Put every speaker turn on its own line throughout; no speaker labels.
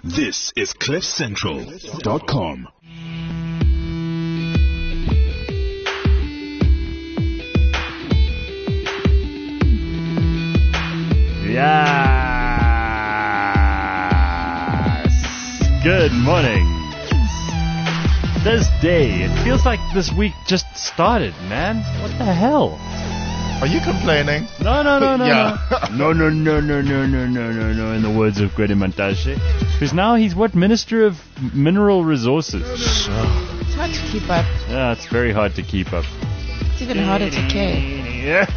This is CliffCentral.com.
Yes. Good morning. This day, it feels like this week just started, man. What the hell?
Are you complaining?
No.
Yeah.
No. In the words of Gwede Mantashe, because now he's Minister of Mineral Resources.
It's hard to keep up.
Yeah, it's very hard to keep up.
It's even harder to care.
Yeah.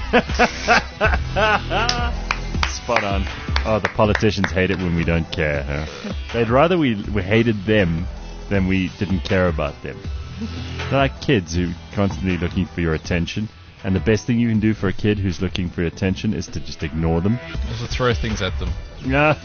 Spot on. Oh, the politicians hate it when we don't care. Huh? They'd rather we hated them than we didn't care about them. They're like kids who constantly looking for your attention. And the best thing you can do for a kid who's looking for your attention is to just ignore them.
Also throw things at them.
Yeah.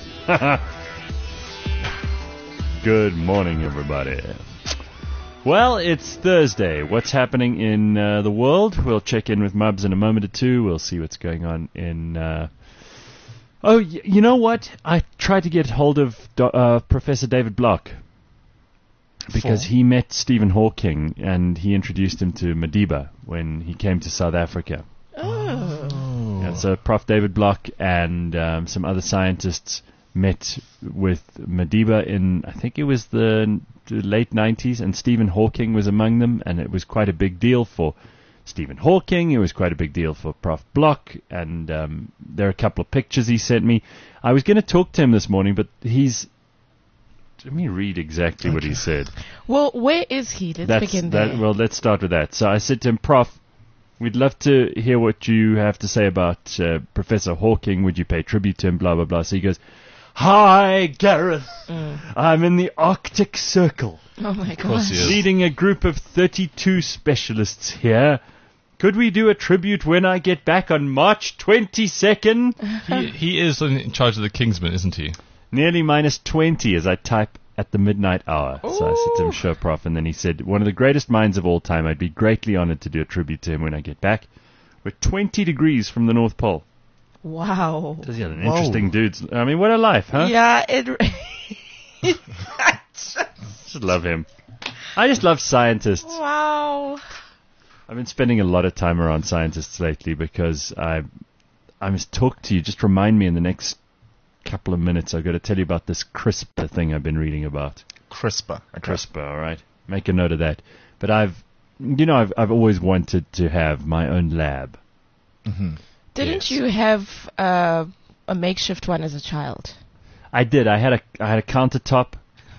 Good morning, everybody. Well, it's Thursday. What's happening in the world? We'll check in with Mubs in a moment or two. We'll see what's going on in... you know what? I tried to get hold of Professor David Block. Because he met Stephen Hawking and he introduced him to Madiba when he came to South Africa.
Oh.
Yeah, so Prof. David Block and some other scientists met with Madiba in, I think it was the late 90s, and Stephen Hawking was among them, and it was quite a big deal for Stephen Hawking. It was quite a big deal for Prof. Block, and there are a couple of pictures he sent me. I was going to talk to him this morning, but let me read exactly what he said.
Well, where is he? Let's begin there.
Well, let's start with that. So I said to him, Prof, we'd love to hear what you have to say about Professor Hawking. Would you pay tribute to him? Blah, blah, blah. So he goes, "Hi, Gareth. I'm in the Arctic Circle.
Oh, my gosh.
Leading a group of 32 specialists here. Could we do a tribute when I get back on March 22nd?
He is in charge of the Kingsman, isn't he?
Nearly minus 20 as I type at the midnight hour."
Ooh.
So I said to him, "Sure, Prof." And then he said, "One of the greatest minds of all time. I'd be greatly honored to do a tribute to him when I get back. We're 20 degrees from the North Pole."
Wow.
He's an interesting dude. I mean, what a life, huh?
Yeah,
Just love him. I just love scientists.
Wow.
I've been spending a lot of time around scientists lately because I must talk to you. Just remind me in the next couple of minutes. I've got to tell you about this CRISPR thing I've been reading about.
CRISPR. Okay.
CRISPR, all right. Make a note of that. But I've always wanted to have my own lab.
Mm-hmm.
Didn't you have a makeshift one as a child?
I did. I had a countertop.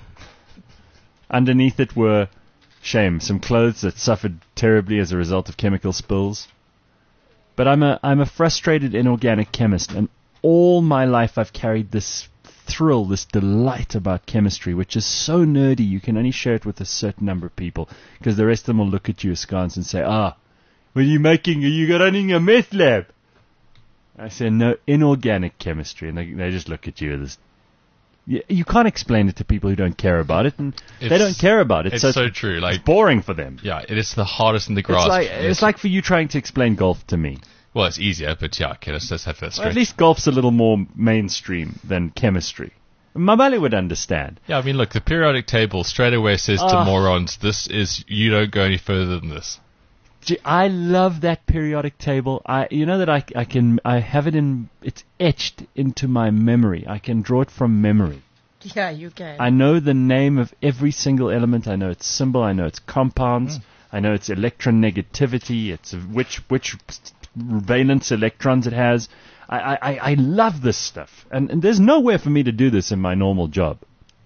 Underneath it were some clothes that suffered terribly as a result of chemical spills. But I'm a frustrated inorganic chemist, and all my life I've carried this thrill, this delight about chemistry, which is so nerdy you can only share it with a certain number of people, because the rest of them will look at you askance and say, what are you making? Are you running a meth lab? I say, no, inorganic chemistry, and they just look at you with this. You can't explain it to people who don't care about it, and they don't care about it.
It's so true. Like,
it's boring for them.
Yeah, it is the hardest in the grasp.
It's like for you trying to explain golf to me.
Well, it's easier, but yeah, okay, let's have that straight.
Well, at least golf's a little more mainstream than chemistry. Mabali would understand.
Yeah, I mean, look, the periodic table straight away says to morons, you don't go any further than this.
Gee, I love that periodic table. I have it it's etched into my memory. I can draw it from memory.
Yeah, you can.
I know the name of every single element. I know its symbol. I know its compounds. I know its electronegativity. It's which valence electrons it has. I love this stuff. And there's nowhere for me to do this in my normal job.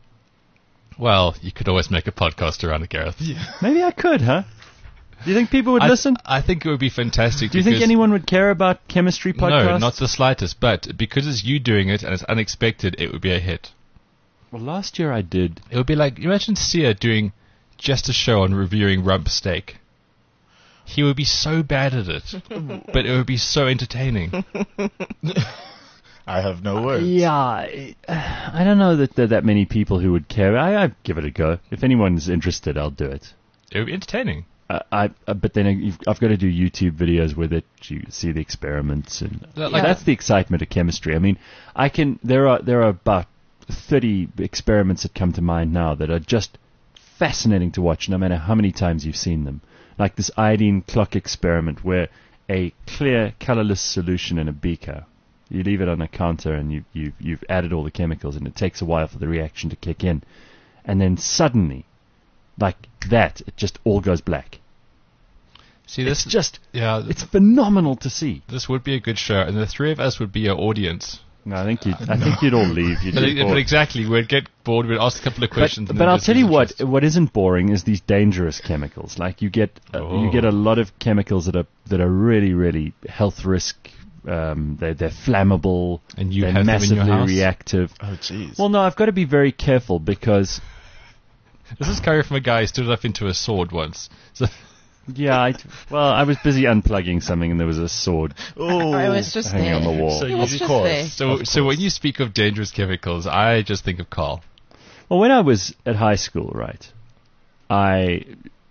Well, you could always make a podcast around it, Gareth. Yeah.
Maybe I could, huh? Do you think people would listen?
I think it would be fantastic.
Do you think anyone would care about chemistry podcasts?
No, not the slightest. But because it's you doing it and it's unexpected, it would be a hit.
Well, last year I did.
It would be like, imagine Sia doing just a show on reviewing rump steak. He would be so bad at it, but it would be so entertaining.
I have no words.
Yeah, I don't know that there are that many people who would care. I'd give it a go. If anyone's interested, I'll do it.
It would be entertaining.
But then I've got to do YouTube videos with it. You see the experiments, and that's the excitement of chemistry. I mean, there are about 30 experiments that come to mind now that are just fascinating to watch, no matter how many times you've seen them. Like this iodine clock experiment where a clear, colorless solution in a beaker, you leave it on a counter and you've added all the chemicals, and it takes a while for the reaction to kick in. And then suddenly, like that, it just all goes black.
See,
It's
this
just,
yeah,
it's phenomenal to see.
this would be a good show, and the three of us would be our audience.
No, I think you'd all leave. You'd
But,
get bored.
but exactly, we'd get bored. We'd ask a couple of questions. and
But
then
I'll
just
tell
lose
you
interest.
what isn't boring is these dangerous chemicals. Like you get a lot of chemicals that are really, really health risk. They're flammable.
And you
they're
have them in
massively
your house?
reactive.
Oh, jeez.
Well, no, I've got to be very careful because
This is coming from a guy who stood up into a sword once. So
I was busy unplugging something and there was a sword
I was just
hanging
there.
on the wall.
So
It
you
was
Of
just
course.
there.
So when you speak of dangerous chemicals, I just think of Carl.
Well, when I was at high school, right, I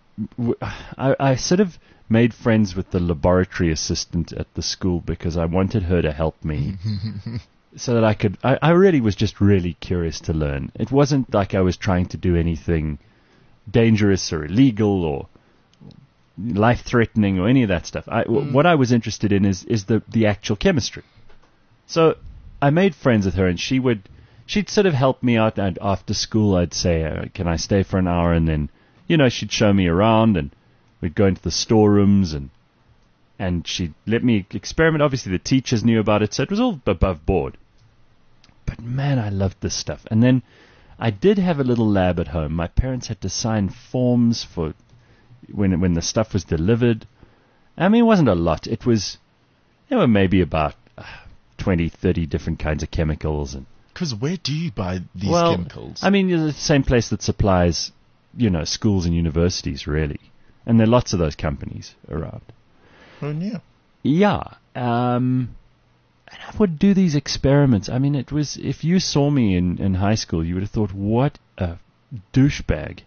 sort of made friends with the laboratory assistant at the school because I wanted her to help me so that I really was just really curious to learn. It wasn't like I was trying to do anything dangerous or illegal or life-threatening or any of that stuff. What I was interested in is the actual chemistry. So I made friends with her, and she'd sort of help me out. And after school, I'd say, "Can I stay for an hour?" And then, she'd show me around, and we'd go into the storerooms, and she'd let me experiment. Obviously, the teachers knew about it, so it was all above board. But man, I loved this stuff. And then I did have a little lab at home. My parents had to sign forms for when the stuff was delivered. I mean, it wasn't a lot. It was, maybe about 20, 30 different kinds of chemicals. And
Because where do you buy these
well,
chemicals?
I mean, the same place that supplies, schools and universities, really. And there are lots of those companies around.
Who knew?
Yeah. And I would do these experiments. I mean, it was, if you saw me in high school, you would have thought, what a douchebag.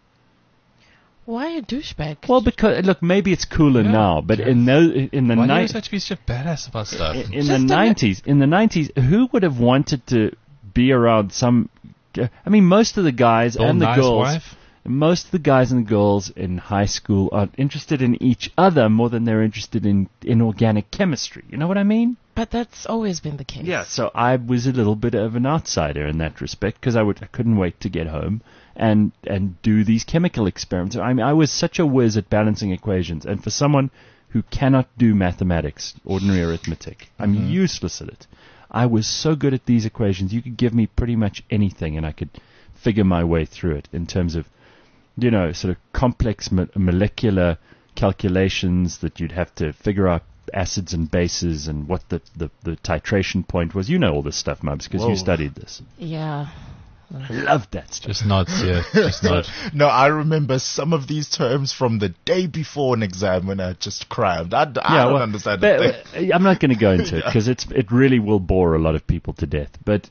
Why a douchebag?
Well, because, look, maybe it's cooler
Yeah,
now, but
yeah.
in the
Why do you always
90s,
have to be such a badass about stuff?
in the 90s, who would have wanted to be around some? I mean, most of the guys
Bill
and the
Nye's
girls,
wife?
most of the guys and girls in high school are interested in each other more than they're interested in organic chemistry. You know what I mean?
But that's always been the case.
Yeah. So I was a little bit of an outsider in that respect because I couldn't wait to get home and do these chemical experiments. I mean, I was such a whiz at balancing equations, and for someone who cannot do mathematics, ordinary arithmetic, I'm useless at it. I was so good at these equations. You could give me pretty much anything, and I could figure my way through it in terms of, sort of complex molecular calculations that you'd have to figure out acids and bases and what the titration point was. You know all this stuff, Mubs, because you
Whoa.
studied this.
Yeah.
I loved that stuff.
Just nods, yeah. Just nod.
No, I remember some of these terms from the day before an exam when I just crammed. I don't understand a thing.
I'm not going to go into it because it really will bore a lot of people to death. But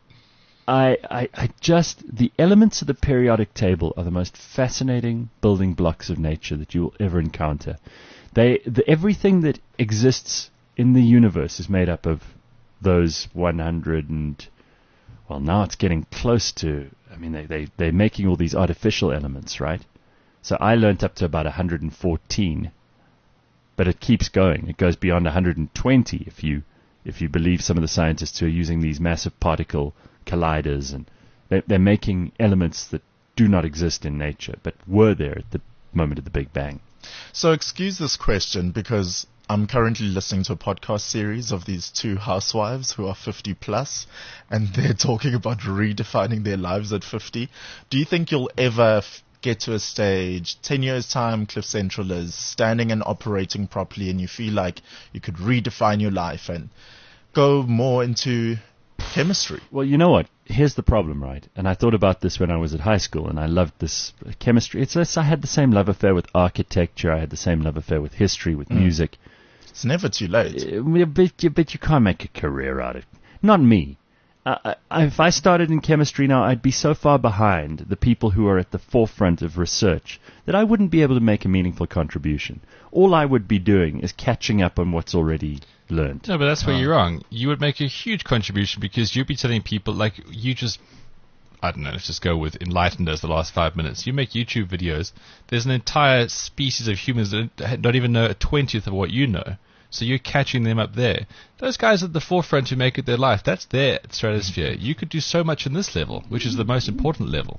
I just, the elements of the periodic table are the most fascinating building blocks of nature that you will ever encounter. Everything that exists in the universe is made up of those 100 and, well, now it's getting close to, I mean, they're making all these artificial elements, right? So I learnt up to about 114, but it keeps going. It goes beyond 120 if you believe some of the scientists who are using these massive particle colliders, and they're making elements that do not exist in nature, but were there at the moment of the Big Bang.
So excuse this question because I'm currently listening to a podcast series of these two housewives who are 50 plus, and they're talking about redefining their lives at 50. Do you think you'll ever get to a stage, 10 years time, Cliff Central is standing and operating properly, and you feel like you could redefine your life and go more into chemistry?
Well, you know what? Here's the problem, right? And I thought about this when I was at high school, and I loved this chemistry. I had the same love affair with architecture. I had the same love affair with history, with music.
It's never too late.
But you can't make a career out of it. Not me. If I started in chemistry now, I'd be so far behind the people who are at the forefront of research that I wouldn't be able to make a meaningful contribution. All I would be doing is catching up on what's already learned.
No, but that's where you're wrong. You would make a huge contribution because you'd be telling people, like, you just I don't know, let's just go with enlightened as the last 5 minutes. You make YouTube videos, there's an entire species of humans that don't even know a 20th of what you know. So you're catching them up there. Those guys at the forefront who make it their life, that's their stratosphere. You could do so much in this level, which is the most important level.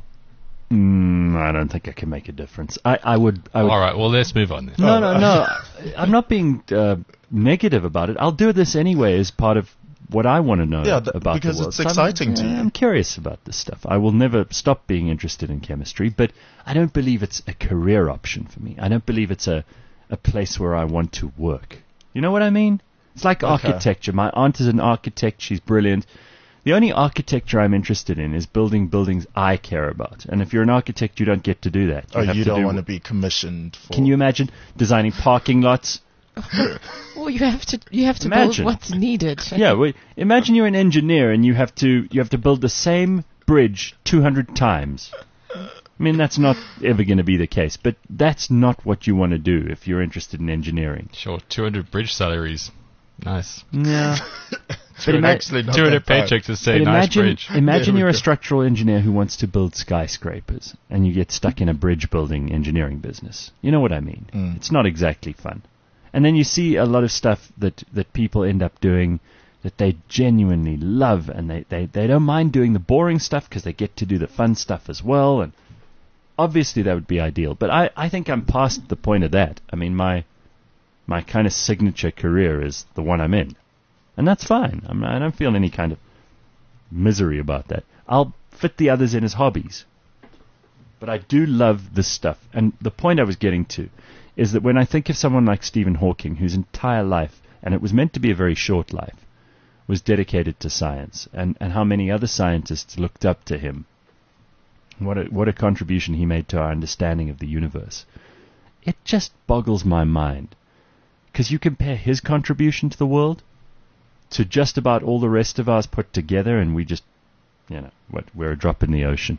I don't think I can make a difference. I would.
All right, well, let's move on then.
No. I'm not being negative about it. I'll do this anyway as part of what I want to know about
because
the world.
it's exciting to you.
I'm curious about this stuff. I will never stop being interested in chemistry, but I don't believe it's a career option for me. I don't believe it's a place where I want to work. You know what I mean? It's like architecture. My aunt is an architect. She's brilliant. The only architecture I'm interested in is building buildings I care about. And if you're an architect, you don't get to do that.
You don't want to be commissioned for...
Can you imagine designing parking lots?
Well, you have to build what's needed.
Yeah, well, imagine you're an engineer and you have to build the same bridge 200 times. I mean, that's not ever going to be the case, but that's not what you want to do if you're interested in engineering.
Sure, 200 bridge salaries. Nice.
Yeah.
But actually not
200 paychecks to say nice bridge.
Imagine you're a structural engineer who wants to build skyscrapers and you get stuck in a bridge building engineering business. You know what I mean? It's not exactly fun. And then you see a lot of stuff that people end up doing that they genuinely love, and they don't mind doing the boring stuff because they get to do the fun stuff as well. And obviously that would be ideal. But I think I'm past the point of that. I mean, my kind of signature career is the one I'm in. And that's fine. I don't feel any kind of misery about that. I'll fit the others in as hobbies. But I do love this stuff. And the point I was getting to is that when I think of someone like Stephen Hawking, whose entire life, and it was meant to be a very short life, was dedicated to science, and how many other scientists looked up to him, what a contribution he made to our understanding of the universe. It just boggles my mind. Because you compare his contribution to the world to just about all the rest of ours put together, and we just, we're a drop in the ocean.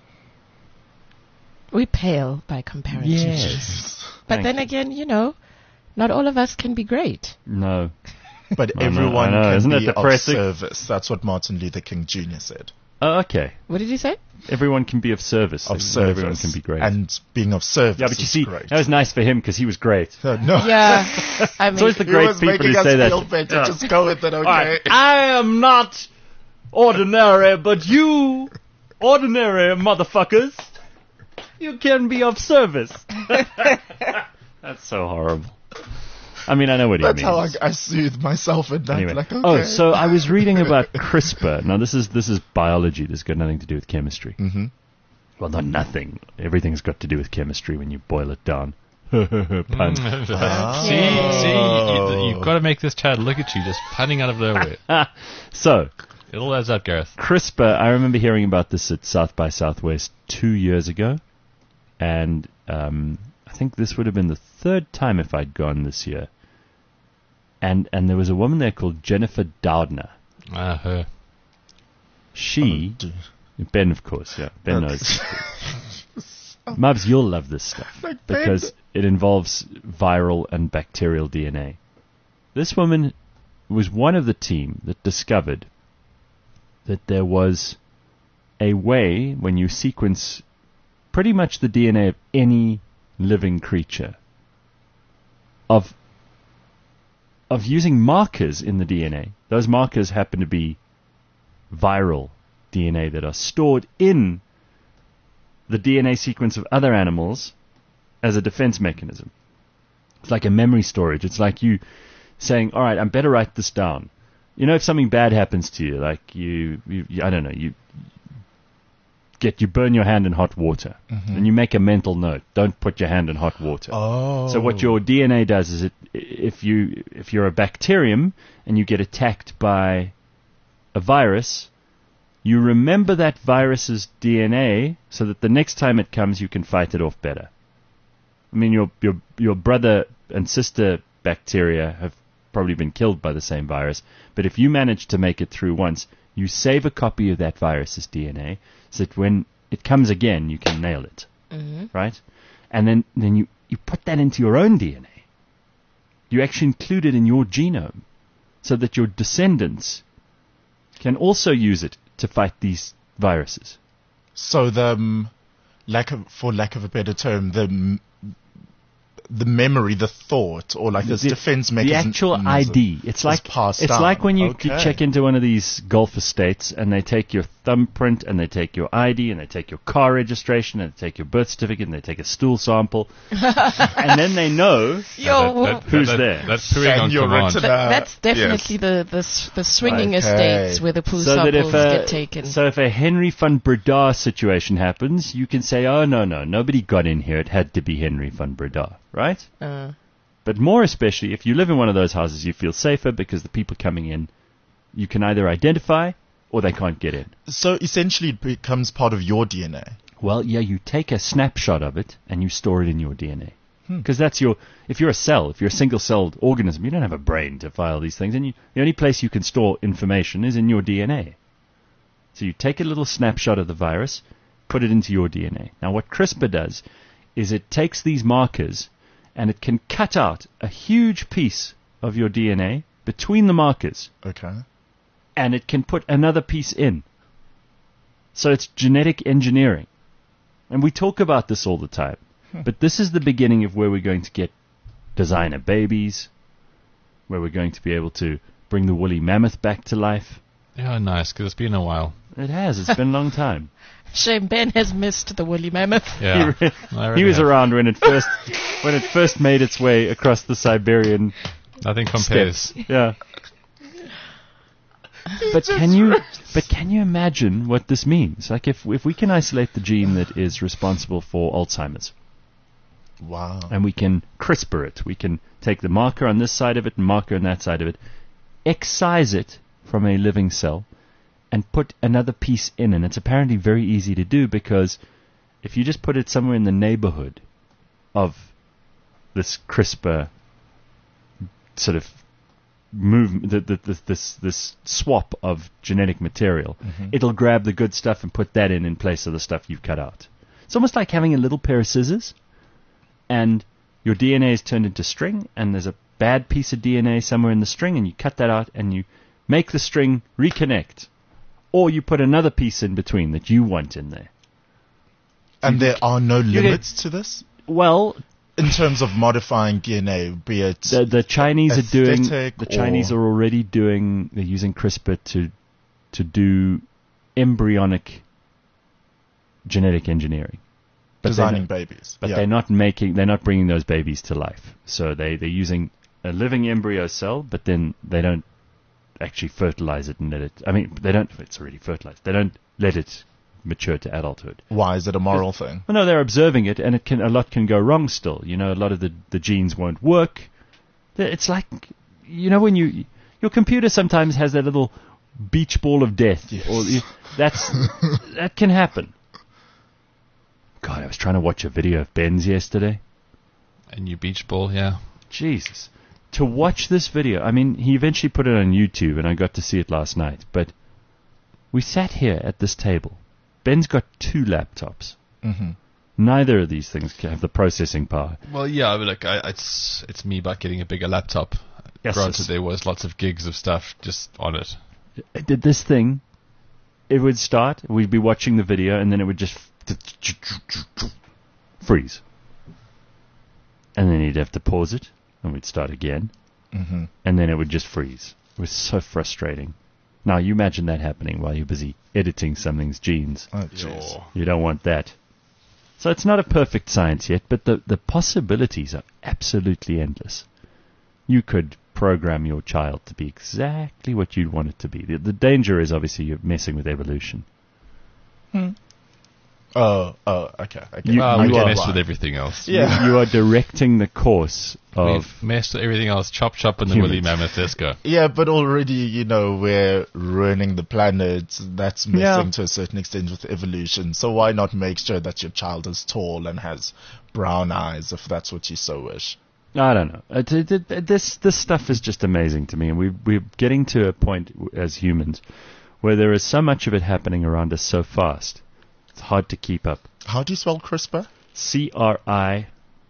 We pale by comparison.
Yes.
But then again, not all of us can be great.
No.
But everyone can
Isn't
be
it
of
depressing?
service. That's what Martin Luther King Jr. said.
Oh, okay.
What did he say?
Everyone can be of service.
Of service.
Everyone can be great.
And being of service.
Yeah, but you
is
see,
great.
that was nice for him because he was great.
No.
Yeah. I
It's always the
mean,
great
He was
people
making
who
us
say that.
feel better.
Yeah.
Just go with it, okay?
All right. I am not ordinary, but you, ordinary motherfuckers, you can be of service. That's so horrible. I mean, I know what he means.
That's how I soothe myself at night.
Anyway.
Like, okay.
Oh, so I was reading about CRISPR. Now, this is biology. This has got nothing to do with chemistry.
Mm-hmm.
Well, not nothing. Everything's got to do with chemistry when you boil it down. Pun.
See, you've got to make this child look at you just punning out of nowhere.
So,
It all adds up, Gareth.
CRISPR, I remember hearing about this at South by Southwest 2 years ago. And I think this would have been the third time if I'd gone this year. And there was a woman there called Jennifer Doudna.
Her.
She, Ben, of course, yeah. Ben knows. Mubs, you'll love this stuff
Like Ben.
because it involves viral and bacterial DNA. This woman was one of the team that discovered that there was a way, when you sequence pretty much the DNA of any living creature, of using markers in the DNA. Those markers happen to be viral DNA that are stored in the DNA sequence of other animals as a defense mechanism. It's like a memory storage. It's like you saying, all right, I better write this down. You know, if something bad happens to you, like you I don't know, you burn your hand in hot water, and you make a mental note, don't put your hand in hot water.
Oh.
So what your DNA does is if you're a bacterium and you get attacked by a virus, you remember that virus's DNA so that the next time it comes you can fight it off better. I mean, your brother and sister bacteria have probably been killed by the same virus, but if you manage to make it through once, you save a copy of that virus's DNA so that when it comes again, you can nail it, right? And then you put that into your own DNA. You actually include it in your genome so that your descendants can also use it to fight these viruses.
So for lack of a better term, the memory, the thought, or like this defense mechanism.
The actual ID. It's like
passed
it's
down.
like when you
Okay.
check into one of these golf estates and they take your thumbprint and they take your ID and they take your car registration and they take your birth certificate and they take a stool sample and then they know
Yo,
who's there.
That's pooing on
And you're
command.
written
that's definitely
yes.
the swinging
Okay.
estates where the poo
So that
samples
if
get taken.
so if a Henry van Breda situation happens, you can say, oh no, nobody got in here. It had to be Henry van Breda, right? But more especially, if you live in one of those houses, you feel safer because the people coming in, you can either identify or they can't get in.
So essentially it becomes part of your DNA.
Well, yeah, you take a snapshot of it and you store it in your DNA. Because that's if you're a cell, if you're a single-celled organism, you don't have a brain to file these things. And the only place you can store information is in your DNA. So you take a little snapshot of the virus, put it into your DNA. Now what CRISPR does is it takes these markers and it can cut out a huge piece of your DNA between the markers,
Okay.
and it can put another piece in. So it's genetic engineering. And we talk about this all the time. But this is the beginning of where we're going to get designer babies, where we're going to be able to bring the woolly mammoth back to life.
Yeah, nice, because it's been a while.
It has. It's been a long time.
Shame Ben has missed the woolly mammoth.
Yeah.
He was around when it first made its way across the Siberian
Nothing compares.
steppes. Yeah. But can you imagine what this means? Like if we can isolate the gene that is responsible for Alzheimer's,
Wow.
and we can CRISPR it, we can take the marker on this side of it and marker on that side of it, excise it from a living cell, and put another piece in. And it's apparently very easy to do because if you just put it somewhere in the neighborhood of this CRISPR sort of this swap of genetic material, it'll grab the good stuff and put that in place of the stuff you've cut out. It's almost like having a little pair of scissors, and your DNA is turned into string, and there's a bad piece of DNA somewhere in the string, and you cut that out, and you make the string reconnect. Or you put another piece in between that you want in there.
And there are no
get-
limits to this?
Well,
In terms of modifying DNA, be it...
the Chinese are doing.
aesthetic
The Chinese are already doing. They're using CRISPR to do embryonic genetic engineering.
designing babies.
But
Yeah.
they're not bringing those babies to life. So they're using a living embryo cell, but then they don't actually fertilize it and let it. I mean, they don't. It's already fertilized. They don't let it mature to adulthood.
Why is it a moral thing?
Well, no, they're observing it, and a lot can go wrong still. You know, a lot of the genes won't work. It's like, you know, when your computer sometimes has that little beach ball of death,
Yes.
or that can happen. God, I was trying to watch a video of Ben's yesterday.
And you beach ball, yeah.
Jesus. To watch this video, I mean, he eventually put it on YouTube, and I got to see it last night, but we sat here at this table. Ben's got 2 laptops.
Mm-hmm.
Neither of these things can have the processing power.
Well, yeah, but look, it's me about getting a bigger laptop.
Yes,
Granted,
yes.
there was lots of gigs of stuff just on it.
Did this thing, it would start, we'd be watching the video, and then it would just freeze. And then you'd have to pause it, and we'd start again,
Mm-hmm.
and then it would just freeze. It was so frustrating. Now, you imagine that happening while you're busy editing something's genes.
Oh, jeez.
You don't want that. So it's not a perfect science yet, but the possibilities are absolutely endless. You could program your child to be exactly what you'd want it to be. The danger is obviously you're messing with evolution.
Oh, okay.
You-
Well,
you
we
are
messed
right.
with everything else.
Yeah.
You are directing the course of...
We've messed with everything else. Chop, chop, and the
Humans.
woolly mammoth. Let's go.
Yeah, but already, you know, we're ruining the planet. That's messing
Yeah.
to a certain extent with evolution. So why not make sure that your child is tall and has brown eyes, if that's what you so wish?
I don't know. This stuff is just amazing to me, and we're getting to a point as humans where there is so much of it happening around us so fast. It's hard to keep up.
How do you spell CRISPR?
CRISPR.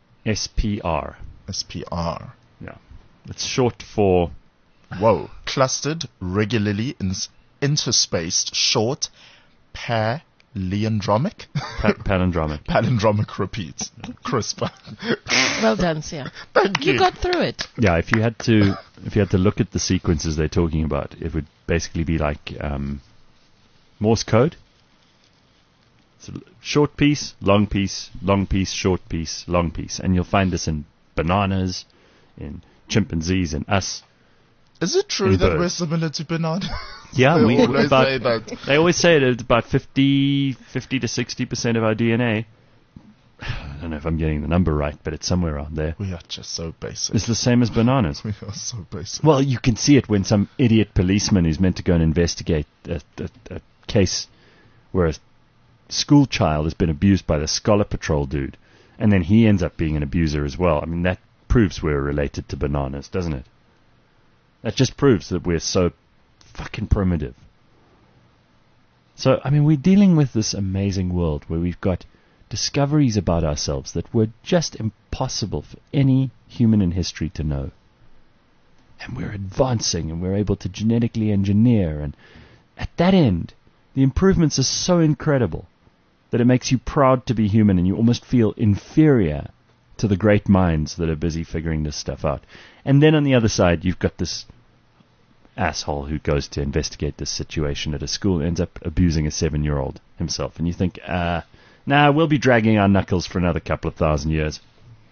SPR.
Yeah. It's short for...
Whoa. Clustered, regularly interspaced, short, pair, Leandromic?
Palindromic.
Palindromic repeats. CRISPR.
Well done, Sia.
Thank you.
You got through it.
Yeah, if you had to look at the sequences they're talking about, it would basically be like Morse code. So short piece, long piece, long piece, short piece, long piece, and you'll find this in bananas, in chimpanzees, and us.
Is it true
In
that
birds.
we're similar to banana?
Yeah,
They
we
always
about,
say that.
They always say it, it's about 50 to 60% of our DNA. I don't know if I'm getting the number right, but it's somewhere around there.
We are just so basic.
It's the same as bananas.
We are so basic.
Well, you can see it when some idiot policeman who's meant to go and investigate a case where a school child has been abused by the Scholar Patrol dude, and then he ends up being an abuser as well. I mean, that proves we're related to bananas, doesn't it? That just proves that we're so fucking primitive. So, I mean, we're dealing with this amazing world where we've got discoveries about ourselves that were just impossible for any human in history to know. And we're advancing, and we're able to genetically engineer, and at that end, the improvements are so incredible that it makes you proud to be human, and you almost feel inferior to the great minds that are busy figuring this stuff out. And then on the other side, you've got this asshole who goes to investigate this situation at a school and ends up abusing a 7-year-old himself. And you think, nah, we'll be dragging our knuckles for another couple of thousand years.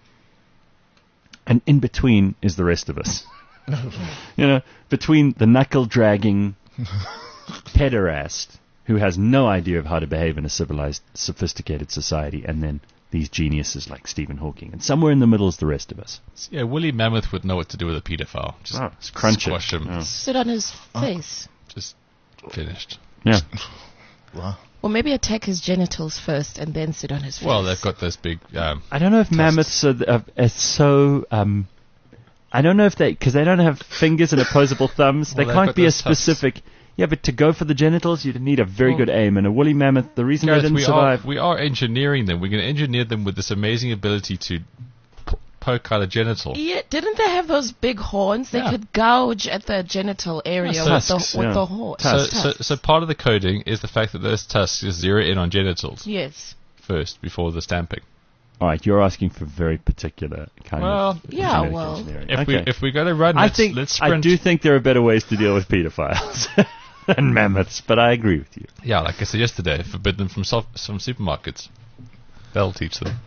And in between is the rest of us. You know, between the knuckle-dragging pederast who has no idea of how to behave in a civilized, sophisticated society, and then these geniuses like Stephen Hawking. And somewhere in the middle is the rest of us.
Yeah, Woolly Mammoth would know what to do with a pedophile. Just
crunch it.
squash him.
Oh.
Sit on his face.
Just finished.
Yeah.
Wow.
Or maybe attack his genitals first and then sit on his face.
Well, they've got those big...
I don't know if mammoths are so... I don't know if they... Because they don't have fingers and opposable thumbs.
Well,
they
they've
can't
got
be a
those tusks.
specific... Yeah, but to go for the genitals, you'd need a very good aim. And a woolly mammoth, the reason
Gareth,
they didn't survive...
we are engineering them. We're going to engineer them with this amazing ability to poke out a genital.
Yeah, didn't they have those big horns? They
Yeah.
could gouge at the genital area
Yeah,
with
tusks,
the
yeah.
horn.
So part of the coding is the fact that those tusks just zero in on genitals
Yes.
first before the stamping.
All right, you're asking for very particular kind
Well,
of
yeah,
genetic
well,
engineering.
If we're going to run, let's sprint.
I do think there are better ways to deal with pedophiles than mammoths, but I agree with you.
Yeah, like I said yesterday, forbid them from supermarkets. That'll teach them.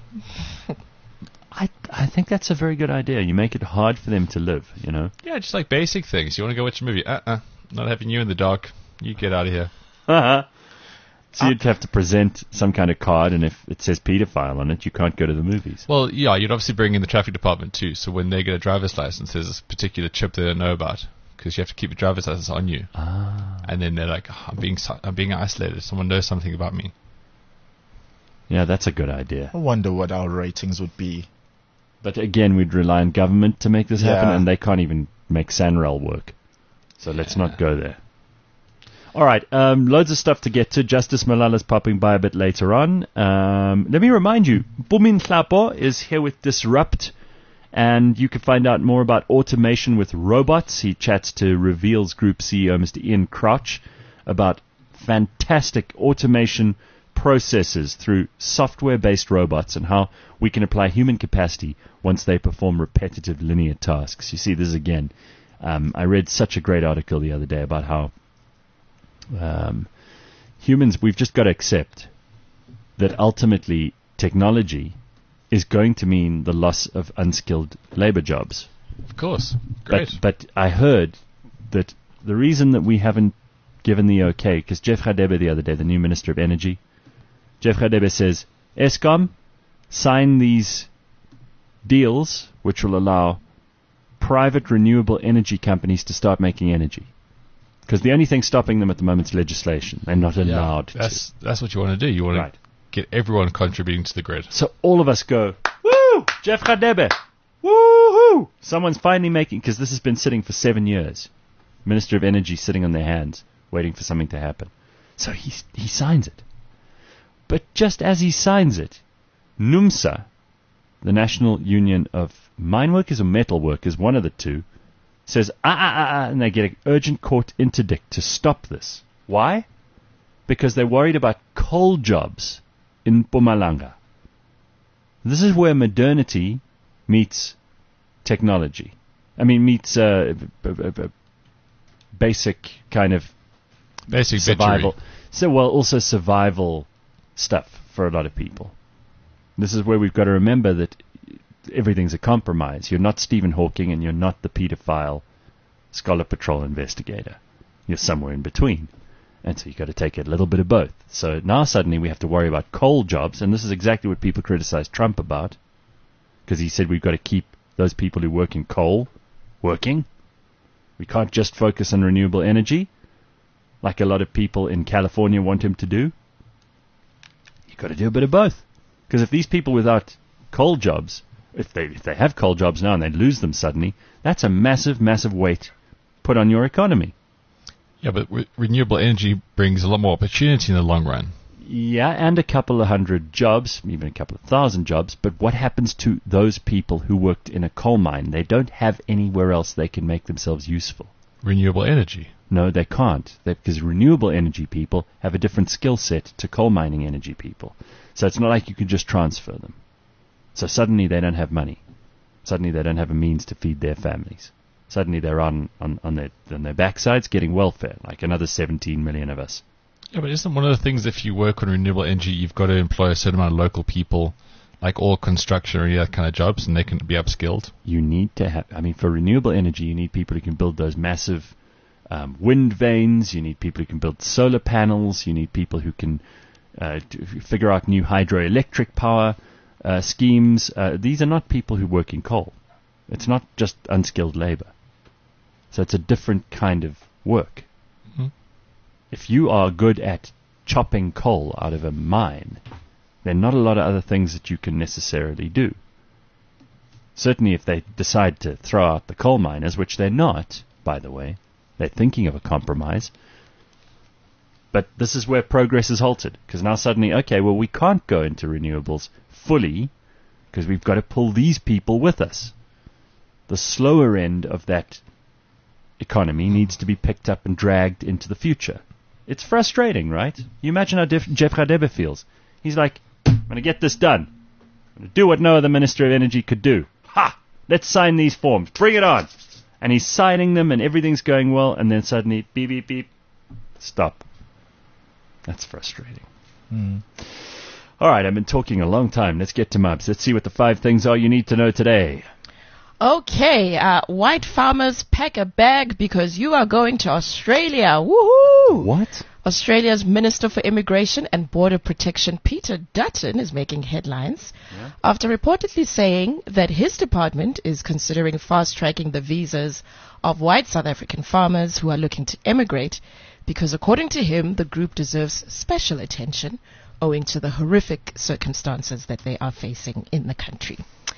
I think that's a very good idea. You make it hard for them to live, you know.
Yeah, just like basic things. You want to go watch a movie? Not having you in the dark. You get out of here.
So you'd have to present some kind of card, and if it says pedophile on it, you can't go to the movies.
Well, yeah, you'd obviously bring in the traffic department too. So when they get a driver's license, there's this particular chip they don't know about because you have to keep your driver's license on you. And then they're like, I'm being isolated. Someone knows something about me.
Yeah, that's a good idea.
I wonder what our ratings would be.
But again, we'd rely on government to make this happen,
Yeah.
and they can't even make Sanrail work. So let's not go there. All right, loads of stuff to get to. Justice Malala's popping by a bit later on. Let me remind you, Bumin Hlapo is here with Disrupt, and you can find out more about automation with robots. He chats to Reveals Group CEO Mr. Ian Crouch about fantastic automation processes through software-based robots and how we can apply human capacity once they perform repetitive linear tasks. You see, this again. I read such a great article the other day about how humans, we've just got to accept that ultimately technology is going to mean the loss of unskilled labor jobs.
Of course. Great.
But I heard that the reason that we haven't given the okay, because Jeff Radebe the other day, the new Minister of Energy, Jeff Radebe says, Eskom, sign these deals which will allow private renewable energy companies to start making energy. Because the only thing stopping them at the moment is legislation. They're not allowed to.
That's what you want to do. You want
Right.
to get everyone contributing to the grid.
So all of us go, woo, Jeff Radebe, woo-hoo. Someone's finally making, because this has been sitting for 7 years. Minister of Energy sitting on their hands, waiting for something to happen. So he signs it. But just as he signs it, NUMSA, the National Union of Mine Workers or Metal Workers, one of the two, says, and they get an urgent court interdict to stop this. Why? because they're worried about coal jobs in Mpumalanga. This is where modernity meets technology. I mean, meets basic kind of
Basic
survival.
victory.
So, well, also survival stuff for a lot of people. This is where we've got to remember that everything's a compromise. You're not Stephen Hawking and you're not the pedophile Scholar Patrol investigator. You're somewhere in between. And so you've got to take a little bit of both. So now suddenly we have to worry about coal jobs, and this is exactly what people criticize Trump about, because he said we've got to keep those people who work in coal working. We can't just focus on renewable energy, like a lot of people in California want him to do. You've got to do a bit of both. Because if these people without coal jobs, if they have coal jobs now and they lose them suddenly, that's a massive, massive weight put on your economy.
Yeah, but renewable energy brings a lot more opportunity in the long run.
Yeah, and a couple of hundred jobs, even a couple of thousand jobs. But what happens to those people who worked in a coal mine? They don't have anywhere else they can make themselves useful.
Renewable energy.
No, they can't. Because renewable energy people have a different skill set to coal mining energy people. So it's not like you can just transfer them. So suddenly they don't have money. Suddenly they don't have a means to feed their families. Suddenly they're on their backsides getting welfare, like another 17 million of us.
Yeah, but isn't one of the things, if you work on renewable energy, you've got to employ a certain amount of local people, like all construction or any other kind of jobs, and they can be upskilled?
You need to have, for renewable energy, you need people who can build those massive wind vanes. You need people who can build solar panels. You need people who can figure out new hydroelectric power schemes. These are not people who work in coal. It's not just unskilled labor. So it's a different kind of work.
Mm-hmm.
If you are good at chopping coal out of a mine, there are not a lot of other things that you can necessarily do. Certainly if they decide to throw out the coal miners, which they're not, by the way, they're thinking of a compromise. But this is where progress is halted, because now suddenly, okay, well, we can't go into renewables fully because we've got to pull these people with us. The slower end of that economy needs to be picked up and dragged into the future. It's frustrating, right? You imagine how Jeff Radebe feels. He's like, I'm going to get this done. I'm going to do what no other Minister of Energy could do. Ha! Let's sign these forms. Bring it on. And he's signing them and everything's going well, and then suddenly, beep, beep, beep, stop. That's frustrating. All right, I've been talking a long time. Let's get to Mubs. Let's see what the 5 things are you need to know today.
Okay, white farmers pack a bag because you are going to Australia. Woohoo!
What?
Australia's Minister for Immigration and Border Protection, Peter Dutton, is making headlines after reportedly saying that his department is considering fast-tracking the visas of white South African farmers who are looking to immigrate because, according to him, the group deserves special attention owing to the horrific circumstances that they are facing in the country.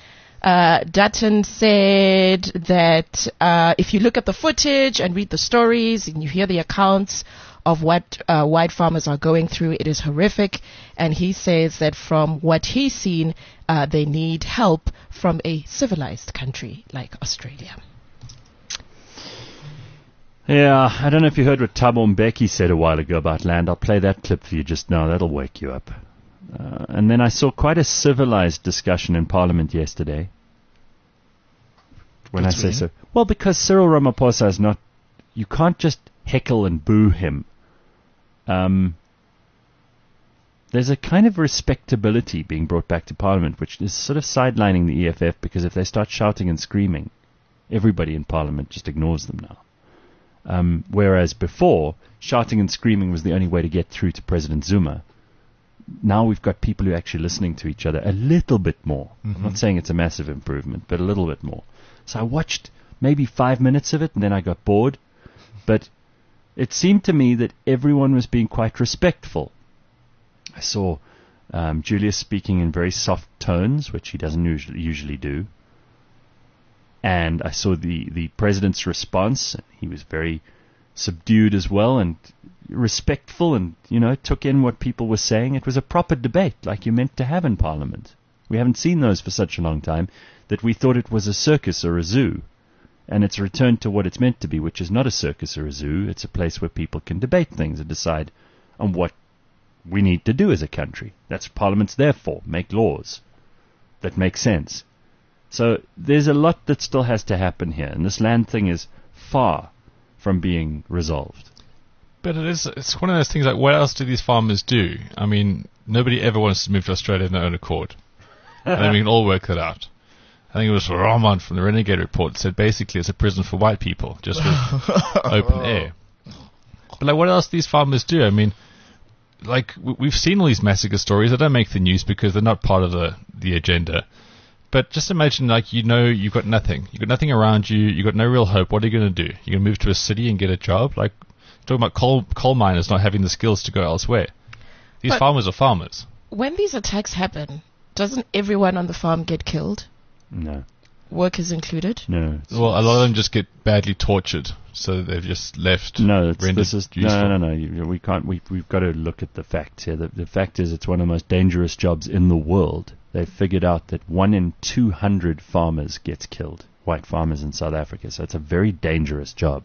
Dutton said that if you look at the footage and read the stories and you hear the accounts of what white farmers are going through, it is horrific. And he says that from what he's seen, they need help from a civilized country like Australia.
Yeah, I don't know if you heard what Thabo Mbeki said a while ago about land. I'll play that clip for you just now. That'll wake you up. And then I saw quite a civilized discussion in Parliament yesterday. When I say so. Well, because Cyril Ramaphosa is not... You can't just heckle and boo him. There's a kind of respectability being brought back to Parliament, which is sort of sidelining the EFF, because if they start shouting and screaming, everybody in Parliament just ignores them now. Whereas before, shouting and screaming was the only way to get through to President Zuma. Now we've got people who are actually listening to each other a little bit more. I'm not saying it's a massive improvement, but a little bit more. So I watched maybe 5 minutes of it, and then I got bored. But it seemed to me that everyone was being quite respectful. I saw Julius speaking in very soft tones, which he doesn't usually do. And I saw the president's response. He was very subdued as well and respectful and, took in what people were saying. It was a proper debate like you're meant to have in Parliament. We haven't seen those for such a long time that we thought it was a circus or a zoo. And it's returned to what it's meant to be, which is not a circus or a zoo. It's a place where people can debate things and decide, on what we need to do as a country. That's what Parliament's there for, make laws that make sense. So there's a lot that still has to happen here, and this land thing is far from being resolved.
But it's one of those things like, what else do these farmers do? I mean, nobody ever wants to move to Australia in their own accord. I think we can all work that out. I think it was Rahman from the Renegade Report said basically it's a prison for white people, just with open air. But like, what else do these farmers do? I mean, like, we've seen all these massacre stories. They don't make the news because they're not part of the agenda. But just imagine, like, you've got nothing. You've got nothing around you. You've got no real hope. What are you going to do? You're going to move to a city and get a job? Like, talking about coal miners not having the skills to go elsewhere. These farmers are farmers.
When these attacks happen, doesn't everyone on the farm get killed?
No.
Workers included?
No.
Well, a lot of them just get badly tortured, so they've just left.
No,
rendered useful.
No. We can't. We've got to look at the facts here. The fact is, it's one of the most dangerous jobs in the world. They've figured out that 1 in 200 farmers gets killed, white farmers in South Africa. So it's a very dangerous job.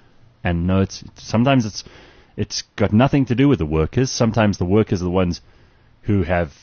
And no, sometimes it's got nothing to do with the workers. Sometimes the workers are the ones who have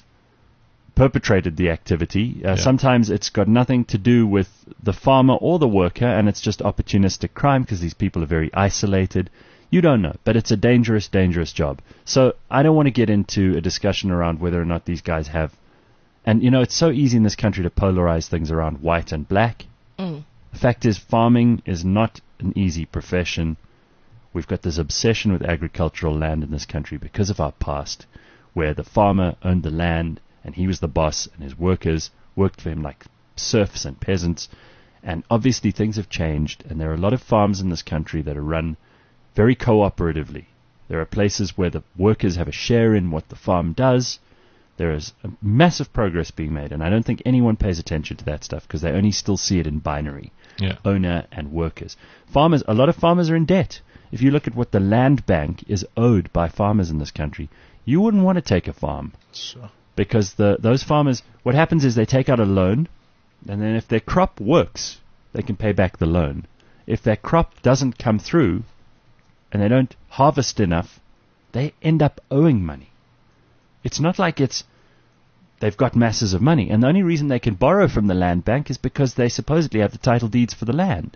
perpetrated the activity. Sometimes it's got nothing to do with the farmer or the worker, and it's just opportunistic crime because these people are very isolated. You don't know, but it's a dangerous, dangerous job. So I don't want to get into a discussion around whether or not these guys have... And, it's so easy in this country to polarize things around white and black. The fact is, farming is not an easy profession. We've got this obsession with agricultural land in this country because of our past, where the farmer owned the land, and he was the boss, and his workers worked for him like serfs and peasants. And obviously things have changed, and there are a lot of farms in this country that are run very cooperatively. There are places where the workers have a share in what the farm does. There is a massive progress being made, and I don't think anyone pays attention to that stuff because they only still see it in binary, owner and workers. Farmers, a lot of farmers are in debt. If you look at what the land bank is owed by farmers in this country, you wouldn't want to take a farm.
Sure.
Because those farmers, what happens is they take out a loan, and then if their crop works, they can pay back the loan. If their crop doesn't come through, and they don't harvest enough, they end up owing money. It's not like they've got masses of money, and the only reason they can borrow from the land bank is because they supposedly have the title deeds for the land.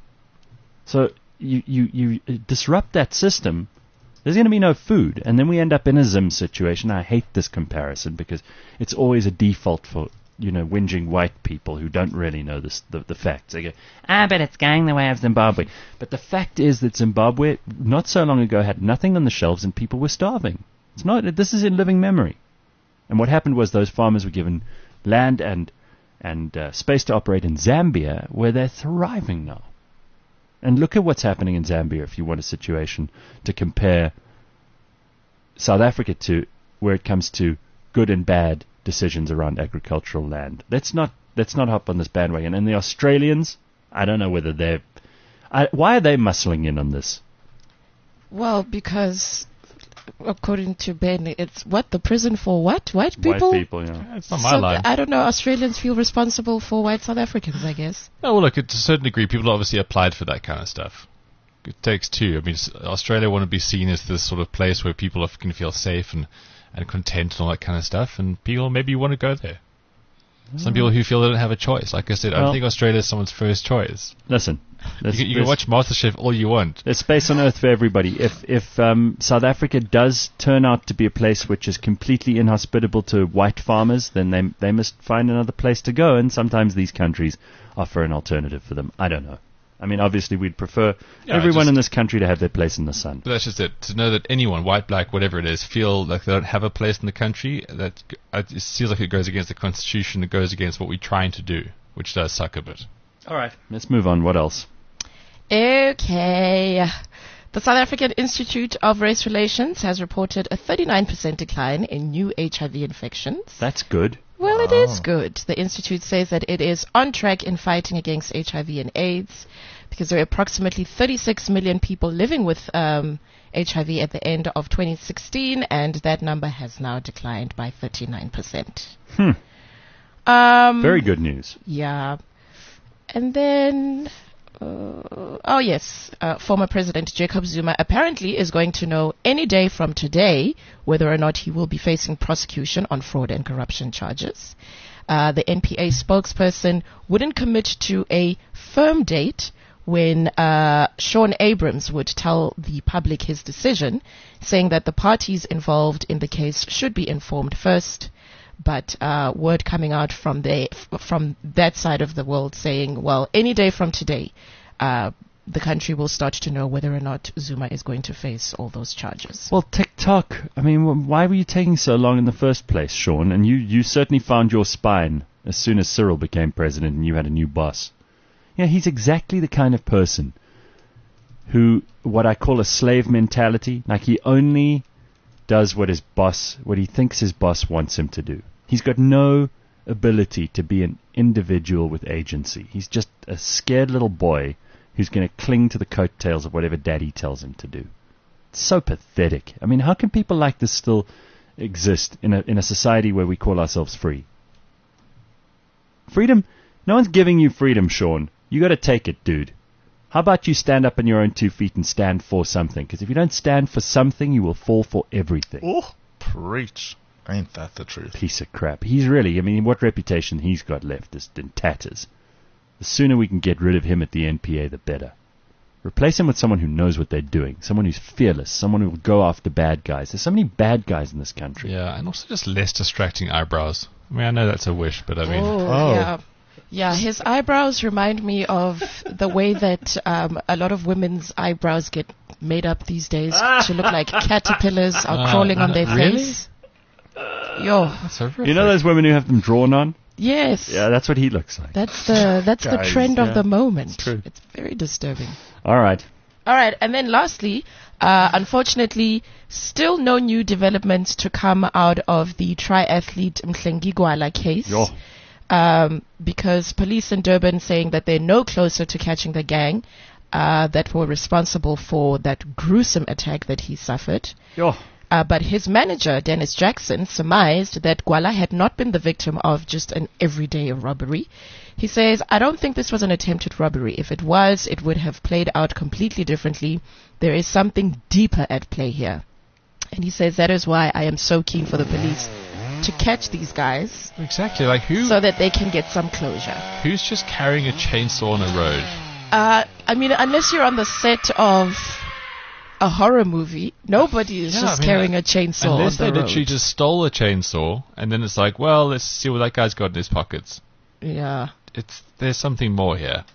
So you disrupt that system, there's going to be no food, and then we end up in a Zim situation. I hate this comparison because it's always a default for whinging white people who don't really know the facts. They go, but it's going the way of Zimbabwe. But the fact is that Zimbabwe, not so long ago, had nothing on the shelves and people were starving. This is in living memory. And what happened was those farmers were given land and space to operate in Zambia, where they're thriving now. And look at what's happening in Zambia if you want a situation to compare South Africa to, where it comes to good and bad decisions around agricultural land. Let's not hop on this bandwagon. And the Australians, I don't know whether why are they muscling in on this?
Well, because according to Ben, it's the prison for what? White people?
White people, yeah.
It's not my line.
I don't know. Australians feel responsible for white South Africans, I guess.
Oh, well, look, to a certain degree, people obviously applied for that kind of stuff. It takes two. I mean, Australia want to be seen as this sort of place where people can feel safe and content and all that kind of stuff, and people maybe want to go there. Some people who feel they don't have a choice. Like I said, I don't think Australia is someone's first choice.
Listen,
you can watch MasterChef all you want.
There's space on earth for everybody. If South Africa does turn out to be a place which is completely inhospitable to white farmers, then they must find another place to go, and sometimes these countries offer an alternative for them. I don't know. I mean, obviously, we'd prefer everyone in this country to have their place in the sun.
But that's just it. To know that anyone, white, black, whatever it is, feel like they don't have a place in the country, it feels like it goes against the Constitution. It goes against what we're trying to do, which does suck a bit.
All right, let's move on. What else?
Okay. The South African Institute of Race Relations has reported a 39% decline in new HIV infections.
That's good.
Well, it is good. The Institute says that it is on track in fighting against HIV and AIDS because there are approximately 36 million people living with HIV at the end of 2016, and that number has now declined by 39%.
Very good news.
Yeah. And then Former President Jacob Zuma apparently is going to know any day from today whether or not he will be facing prosecution on fraud and corruption charges. The NPA spokesperson wouldn't commit to a firm date when Sean Abrams would tell the public his decision, saying that the parties involved in the case should be informed first. But word coming out from that side of the world saying, well, any day from today, the country will start to know whether or not Zuma is going to face all those charges.
Well, TikTok, I mean, why were you taking so long in the first place, Sean? And you certainly found your spine as soon as Cyril became president and you had a new boss. Yeah, he's exactly the kind of person who, what I call a slave mentality, like he only does what he thinks his boss wants him to do. He's got no ability to be an individual with agency. He's just a scared little boy who's going to cling to the coattails of whatever daddy tells him to do. It's so pathetic. I mean, how can people like this still exist in a society where we call ourselves free? Freedom? No one's giving you freedom, Sean. You got to take it, dude. How about you stand up on your own 2 feet and stand for something? Because if you don't stand for something, you will fall for everything.
Oh, preach. Ain't that the truth?
Piece of crap. He's really, I mean, what reputation he's got left is in tatters. The sooner we can get rid of him at the NPA, the better. Replace him with someone who knows what they're doing, someone who's fearless, someone who will go after bad guys. There's so many bad guys in this country.
Yeah, and also just less distracting eyebrows. I mean, I know that's a wish, but I mean...
Yeah. Yeah, his eyebrows remind me of the way that a lot of women's eyebrows get made up these days to look like caterpillars are crawling on their face. Yo.
That's horrific.
You know those women who have them drawn on?
Yes.
Yeah, that's what he looks like.
That's the trend of the moment.
It's true.
It's very disturbing.
All right,
and then lastly, unfortunately, still no new developments to come out of the triathlete Mhlengi Gwala case.
Yo.
Because police in Durban saying that they're no closer to catching the gang that were responsible for that gruesome attack that he suffered.
Yo.
But his manager, Dennis Jackson, surmised that Gwala had not been the victim of just an everyday robbery. He says, I don't think this was an attempted robbery. If it was, it would have played out completely differently. There is something deeper at play here. And he says that is why I am so keen for the police to catch these guys.
Exactly, like who?
So that they can get some closure.
Who's just carrying a chainsaw on a road?
I mean, unless you're on the set of a horror movie, nobody is carrying a chainsaw on
unless
the
they
road.
literally just stole a chainsaw, and then it's like, well, let's see what that guy's got in his pockets.
Yeah.
There's something more here.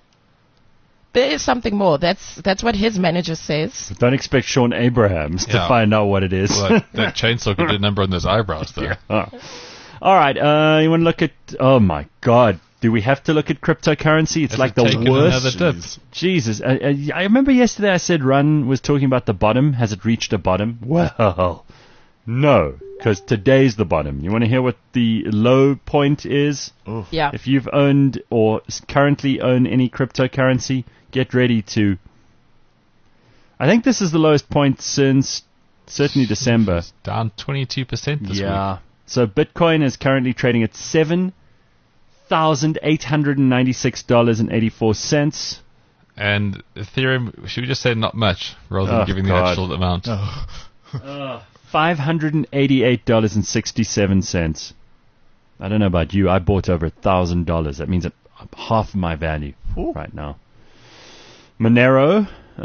There is something more. That's what his manager says.
Don't expect Sean Abrahams to find out what it is.
Well, that chainsaw could do a number on those eyebrows, though.
Yeah. Oh. All right, you want to look at... Oh, my God. Do we have to look at cryptocurrency? It's like the worst.
Another dip.
Jesus. I remember yesterday I said Run was talking about the bottom. Has it reached a bottom? Well, no, because today's the bottom. You want to hear what the low point is?
Oh.
Yeah.
If you've owned or currently own any cryptocurrency, get ready to... I think this is the lowest point since certainly December.
Down 22% this week.
So Bitcoin is currently trading at $7,896.84.
And Ethereum, should we just say not much rather than giving the actual amount?
$588.67. I don't know about you. I bought over $1,000. That means half of my value right now. Monero,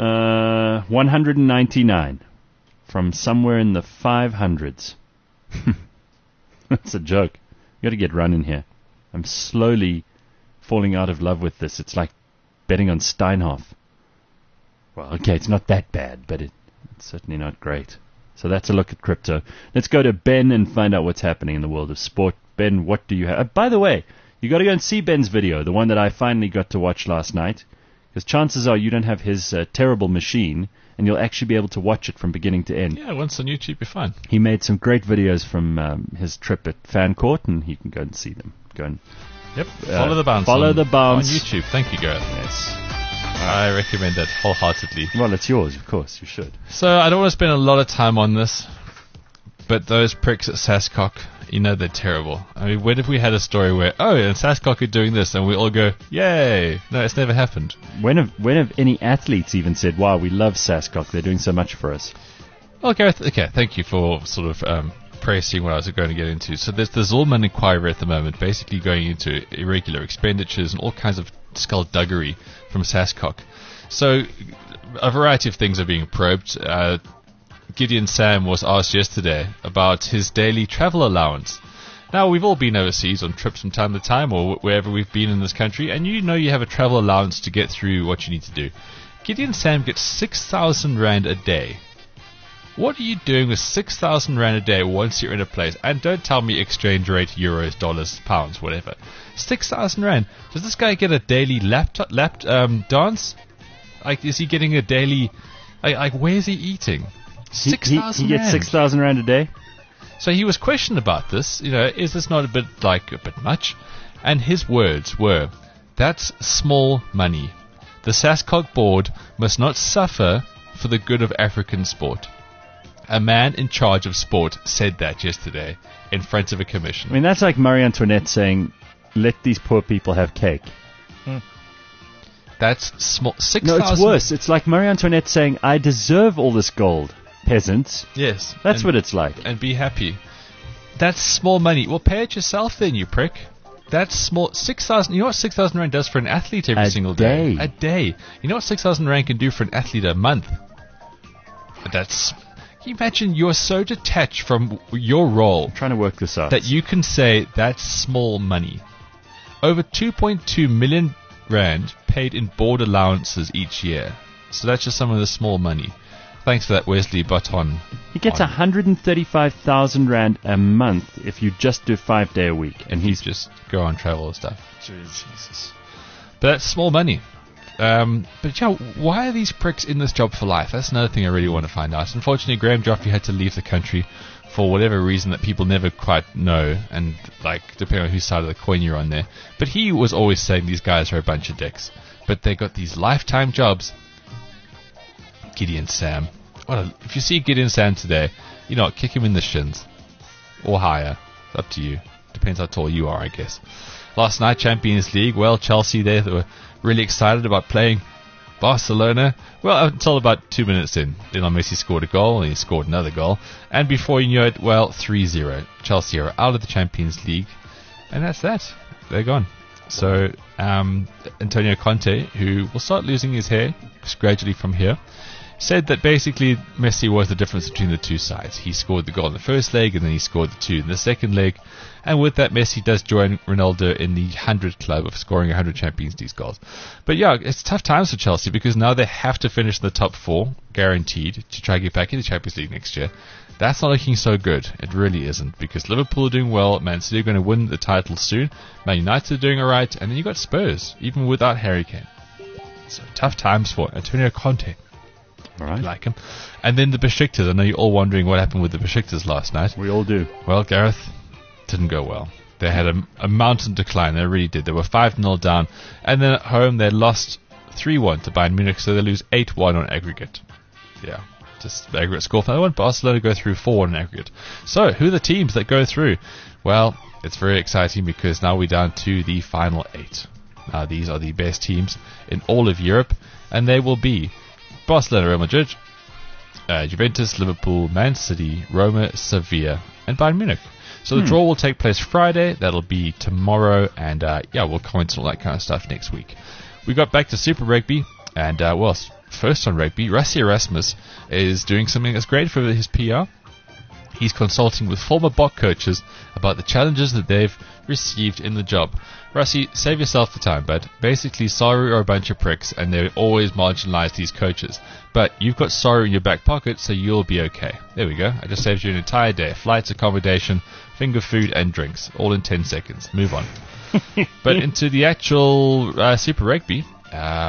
199 from somewhere in the 500s. That's a joke. You got to get Run in here. I'm slowly falling out of love with this. It's like betting on Steinhoff. Well, okay, it's not that bad, but it's certainly not great. So that's a look at crypto. Let's go to Ben and find out what's happening in the world of sport. Ben, what do you have? By the way, you got to go and see Ben's video, the one that I finally got to watch last night, because chances are you don't have his terrible machine, and you'll actually be able to watch it from beginning to end.
Yeah, once on YouTube, you're fine.
He made some great videos from his trip at Fancourt, and you can go and see them. Go and
follow the bounce.
Follow the bounce
on YouTube. Thank you, Gareth.
Yes.
I recommend that wholeheartedly.
Well, it's yours, of course. You should.
So I don't want to spend a lot of time on this, but those pricks at SASCOC You know they're terrible. I mean, when have we had a story where, and SASCOC are doing this, and we all go, yay? No, it's never happened.
When have any athletes even said, wow, we love SASCOC, they're doing so much for us?
Well, Gareth, okay, thank you for sort of pressing what I was going to get into. So there's the Zulman inquiry at the moment, basically going into irregular expenditures and all kinds of skullduggery from SASCOC. So a variety of things are being probed. Gideon Sam was asked yesterday about his daily travel allowance. Now, we've all been overseas on trips from time to time, or wherever we've been in this country, and you know you have a travel allowance to get through what you need to do. Gideon Sam gets 6,000 Rand a day. What are you doing with 6,000 Rand a day once you're in a place? And don't tell me exchange rate, euros, dollars, pounds, whatever. 6,000 Rand. Does this guy get a daily lap dance? Like, is he getting a daily... Like where's he eating? 6,000 Rand.
He gets 6,000 Rand a day?
So he was questioned about this. You know, is this not a bit much? And his words were, that's small money. The SASCOC board must not suffer for the good of African sport. A man in charge of sport said that yesterday in front of a commission.
I mean, that's like Marie Antoinette saying, let these poor people have cake.
That's small. 6,000.
No, it's worse. It's like Marie Antoinette saying, I deserve all this gold, peasants.
Yes.
That's what it's like.
And be happy. That's small money. Well, pay it yourself then, you prick. That's small. 6,000. You know what 6,000 Rand does for an athlete every single day? A day. You know what 6,000 Rand can do for an athlete a month? That's... Can you imagine you're so detached from your role...
I'm trying to work this out.
...that you can say that's small money. Over 2.2 million Rand paid in board allowances each year. So that's just some of the small money. Thanks for that, Wesley Baton.
He gets 135,000 Rand a month if you just do 5 day a week.
And he's just go on travel and stuff.
Jesus.
But that's small money. But yeah, why are these pricks in this job for life? That's another thing I really want to find out. Unfortunately, Graham Joffrey had to leave the country for whatever reason that people never quite know, and like depending on whose side of the coin you're on there. But he was always saying these guys are a bunch of dicks. But they got these lifetime jobs. Gideon Sam. If you see Gideon Sam today, you know what, kick him in the shins. Or higher. It's up to you. Depends how tall you are, I guess. Last night, Champions League. Well, Chelsea there, they were really excited about playing Barcelona. Well, until about 2 minutes in. Lionel Messi scored a goal, and he scored another goal. And before you know it, well, 3-0. Chelsea are out of the Champions League. And that's that. They're gone. So, Antonio Conte, who will start losing his hair gradually from here, said that basically Messi was the difference between the two sides. He scored the goal in the first leg, and then he scored the two in the second leg. And with that, Messi does join Ronaldo in the 100 club of scoring 100 Champions League goals. But yeah, it's tough times for Chelsea because now they have to finish in the top four, guaranteed, to try to get back in the Champions League next year. That's not looking so good. It really isn't, because Liverpool are doing well, Man City are going to win the title soon, Man United are doing alright, and then you got Spurs, even without Harry Kane. So tough times for Antonio Conte.
All right.
I like him. And then the Besiktas. I know you're all wondering what happened with the Besiktas last night.
We all do.
Well, Gareth, didn't go well. They had a mountain decline. They really did. They were 5-0 down. And then at home, they lost 3-1 to Bayern Munich, so they lose 8-1 on aggregate. Yeah, just the aggregate score for that one. Barcelona go through 4-1 on aggregate. So, who are the teams that go through? Well, it's very exciting because now we're down to the final 8. Now, these are the best teams in all of Europe, and they will be Barcelona, Real Madrid, Juventus, Liverpool, Man City, Roma, Sevilla, and Bayern Munich. So the draw will take place Friday. That'll be tomorrow, and we'll comment on all that kind of stuff next week. We got back to Super Rugby, and first on rugby, Rassie Erasmus is doing something that's great for his PR. He's consulting with former Bok coaches about the challenges that they've received in the job. Rassie, save yourself the time, bud. Basically, Saru are a bunch of pricks, and they always marginalize these coaches. But you've got Saru in your back pocket, so you'll be okay. There we go. I just saved you an entire day. Flights, accommodation, finger food, and drinks. All in 10 seconds. Move on. But into the actual Super Rugby, I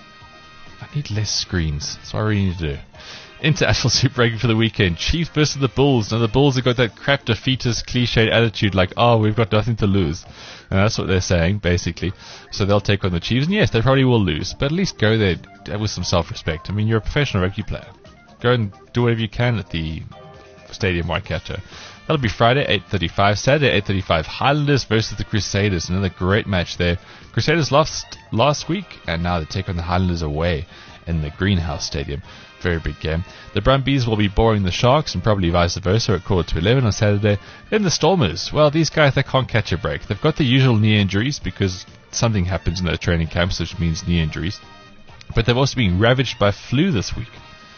need less screens. That's what I really need to do. Into actual Super Rugby for the weekend. Chiefs versus the Bulls. Now the Bulls have got that crap defeatist cliched attitude like, we've got nothing to lose. And that's what they're saying, basically. So they'll take on the Chiefs. And yes, they probably will lose. But at least go there with some self-respect. I mean, you're a professional rugby player. Go and do whatever you can at the Stadium Waikato. That'll be Friday, 8:35. Saturday, 8:35. Highlanders versus the Crusaders. Another great match there. Crusaders lost last week, and now they take on the Highlanders away in the Greenhouse Stadium. Very big game. The Brumbies will be boring the Sharks, and probably vice versa at 11:15 on Saturday. Then the Stormers. Well, these guys, they can't catch a break. They've got the usual knee injuries because something happens in their training camps, which means knee injuries. But they've also been ravaged by flu this week.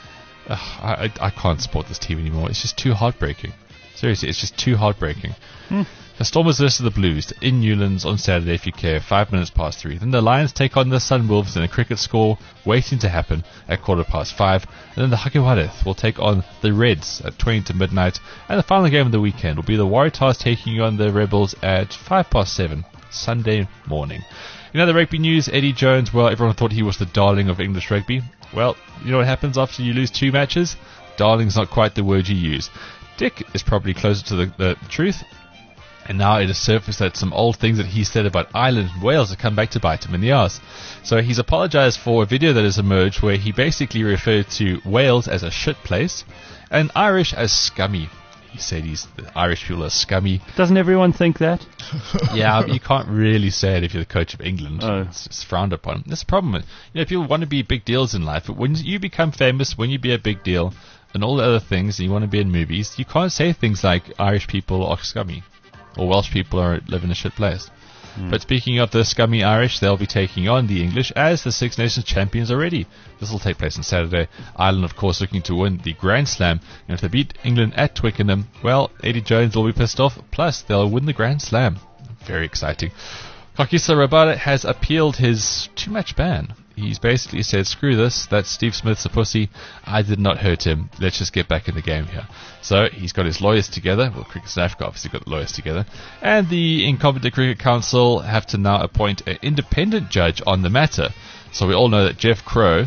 I can't support this team anymore. It's just too heartbreaking. Seriously, it's just too heartbreaking. The Stormers versus the Blues in Newlands on Saturday, if you care, 3:05. Then the Lions take on the Sunwolves in a cricket score waiting to happen at 5:15. And then the Hakewareth will take on the Reds at 20 to midnight. And the final game of the weekend will be the Waratahs taking on the Rebels at 7:05 Sunday morning. In other rugby news, Eddie Jones, well, everyone thought he was the darling of English rugby. Well, you know what happens after you lose 2 matches? Darling's not quite the word you use. Dick is probably closer to the truth. And now it has surfaced that some old things that he said about Ireland and Wales have come back to bite him in the arse. So he's apologized for a video that has emerged where he basically referred to Wales as a shit place and Irish as scummy. He said the Irish people are scummy.
Doesn't everyone think that?
Yeah, but you can't really say it if you're the coach of England.
Oh.
It's frowned upon. That's the problem. People want to be big deals in life, but when you become famous, when you be a big deal, and all the other things, and you want to be in movies, you can't say things like Irish people are scummy, or Welsh people live in a shit place. But speaking of the scummy Irish, they'll be taking on the English as the Six Nations champions already. This will take place on Saturday. Ireland, of course, looking to win the Grand Slam. And if they beat England at Twickenham, well, Eddie Jones will be pissed off. Plus, they'll win the Grand Slam. Very exciting. Kakisa Rabada has appealed his 2-match ban. He's basically said, screw this, that Steve Smith's a pussy, I did not hurt him, let's just get back in the game here. So he's got his lawyers together, well, Cricket South Africa obviously got the lawyers together, and the Incompetent Cricket Council have to now appoint an independent judge on the matter. So we all know that Jeff Crow,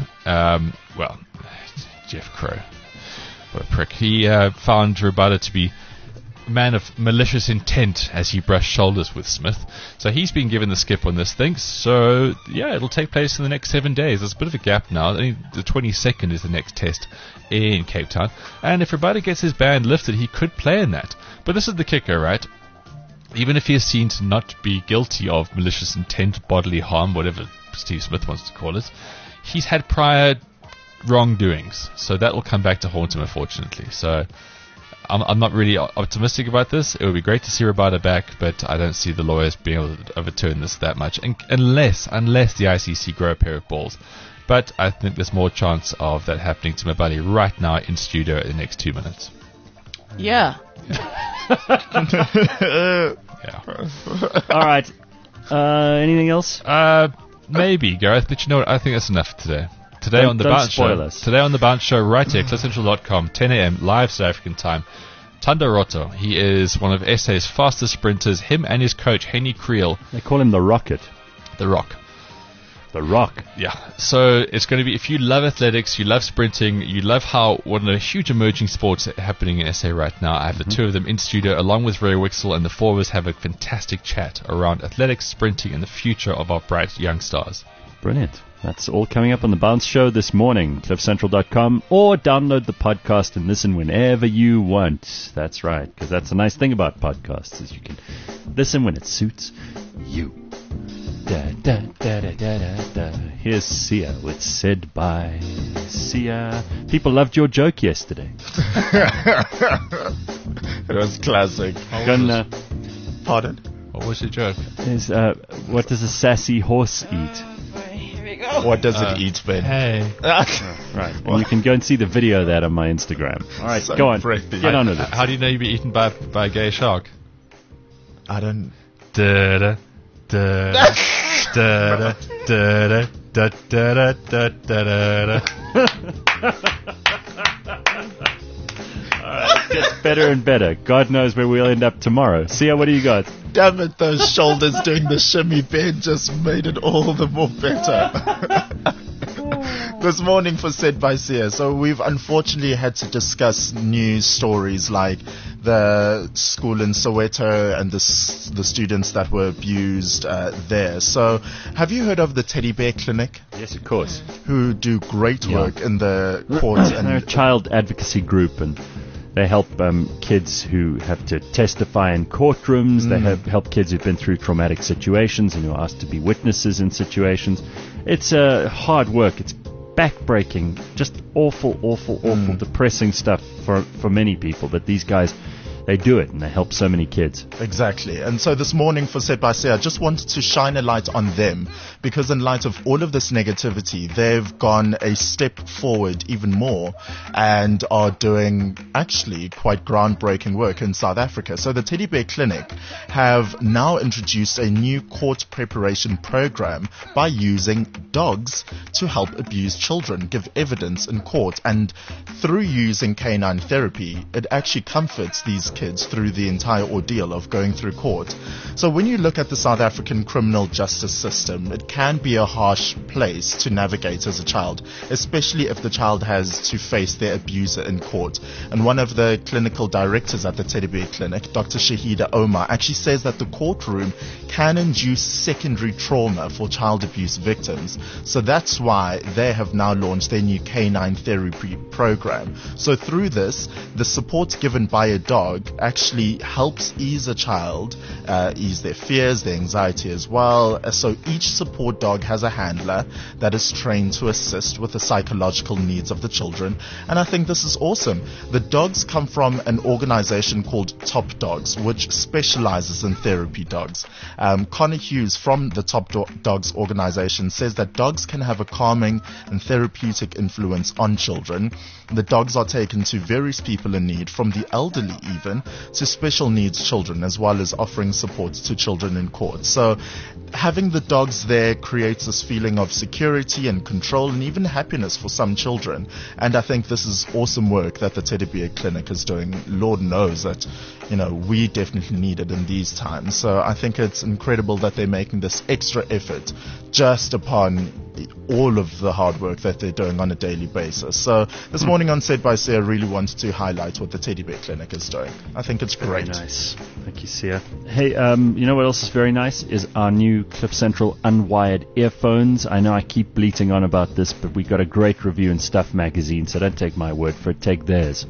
Jeff Crow, what a prick, he found Rabada to be man of malicious intent as he brushed shoulders with Smith. So he's been given the skip on this thing. So, yeah, it'll take place in the next 7 days. There's a bit of a gap now. I think the 22nd is the next test in Cape Town. And if Rabada gets his ban lifted, he could play in that. But this is the kicker, right? Even if he is seen to not be guilty of malicious intent, bodily harm, whatever Steve Smith wants to call it, he's had prior wrongdoings. So that will come back to haunt him, unfortunately. So I'm not really optimistic about this. It would be great to see Rabada back, but I don't see the lawyers being able to overturn this that much, unless the ICC grow a pair of balls. But I think there's more chance of that happening to Mabali right now in studio in the next 2 minutes.
Yeah.
Yeah.
All right. Anything else?
Maybe, Gareth, but you know what? I think that's enough today. Today on the
Don't
Bounce
spoil
Show.
us.
Today on the Bounce Show, right here, cliffcentral.com, 10 a.m. live South African time. Thando Roto, he is one of SA's fastest sprinters. Him and his coach, Henny Creel,
They call him the Rocket.
the Rock.
The Rock.
Yeah, so it's going to be, if you love athletics, you love sprinting, you love how one of the huge emerging sports happening in SA right now. I have the two of them in studio along with Ray Wixel, and the four of us have a fantastic chat around athletics, sprinting, and the future of our bright young stars.
Brilliant. That's all coming up on the Bounce Show this morning. cliffcentral.com, or download the podcast and listen whenever you want. That's right, because that's the nice thing about podcasts is you can listen when it suits you. Da, da, da, da, da, da, da. Here's Sia with Said by Sia. People loved your joke yesterday.
It was classic. Pardon?
What was your joke?
Is, what does a sassy horse eat?
What does it eat, Ben?
Hey.
Right. And you can go and see the video of that on my Instagram. All right,
So
go on.
pretty.
Get on with it.
How do you know you've been eaten by a gay shark?
I don't...
Da-da, da-da, da-da, da-da, da-da, da-da,
It gets better and better. God knows where we'll end up tomorrow. Sia, what do you got?
Damn it, those shoulders doing the shimmy, Ben, just made it all the more better. This morning for Said by Sia. So we've unfortunately had to discuss news stories like the school in Soweto and the students that were abused there. So have you heard of the Teddy Bear Clinic?
Yes, of course.
Who do great work in the courts.
They're a
And
child advocacy group, and They help kids who have to testify in courtrooms. They help kids who've been through traumatic situations and who are asked to be witnesses in situations. It's hard work. It's backbreaking, just awful, depressing stuff for many people. But these guys, they do it, and they help so many kids.
Exactly. And so this morning for Set by Say, I just wanted to shine a light on them, because in light of all of this negativity, they've gone a step forward even more and are doing actually quite groundbreaking work in South Africa. So the Teddy Bear Clinic have now introduced a new court preparation program by using dogs to help abused children give evidence in court. And through using canine therapy, it actually comforts these kids through the entire ordeal of going through court. So when you look at the South African criminal justice system, it can be a harsh place to navigate as a child, especially if the child has to face their abuser in court. And one of the clinical directors at the Teddy Bear Clinic, Dr. Shahida Omar, actually says that the courtroom can induce secondary trauma for child abuse victims. So that's why they have now launched their new canine therapy program. So through this, the support given by a dog actually helps ease a child, ease their fears, their anxiety as well. So each support dog has a handler that is trained to assist with the psychological needs of the children. And I think this is awesome. The dogs come from an organization called Top Dogs, which specializes in therapy dogs. Connor Hughes from the Top Dogs organization says that dogs can have a calming and therapeutic influence on children. The dogs are taken to various people in need, from the elderly even to special needs children, as well as offering support to children in court. So having the dogs there creates this feeling of security and control and even happiness for some children. And I think this is awesome work that the Teddy Bear Clinic is doing. Lord knows that, we definitely need it in these times. So I think it's incredible that they're making this extra effort just upon all of the hard work that they're doing on a daily basis. So this morning on Set by Sia, I really wanted to highlight what the Teddy Bear Clinic is doing. I think it's great.
Very nice. Thank you, Sia. Hey, you know what else is very nice is our new Cliff Central unwired earphones. I know I keep bleating on about this, but we got a great review in Stuff Magazine, so don't take my word for it, take theirs.